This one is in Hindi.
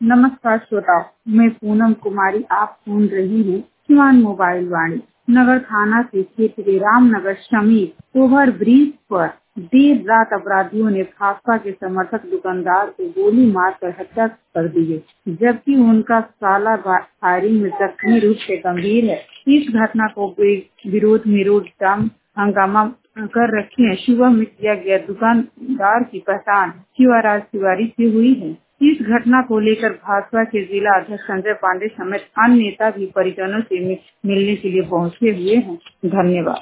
नमस्कार श्रोताओं, मैं पूनम कुमारी। आप सुन रही हैं किसान मोबाइल वाणी। नगर थाना से क्षेत्र रामनगर समीप ओवर ब्रिज पर देर रात अपराधियों ने भाजपा के समर्थक दुकानदार को गोली मारकर हत्या कर दी है, जबकि उनका साला फायरिंग में जख्मी रूप से गंभीर है। इस घटना को विरोध में रोड जाम हंगामा कर रखे हैं। सुबह में किया गया दुकानदार की पहचान शिवराज तिवारी से हुई है। इस घटना को लेकर भाजपा के जिला अध्यक्ष संजय पांडे समेत अन्य नेता भी परिजनों से मिलने के लिए पहुंचे हुए हैं। धन्यवाद।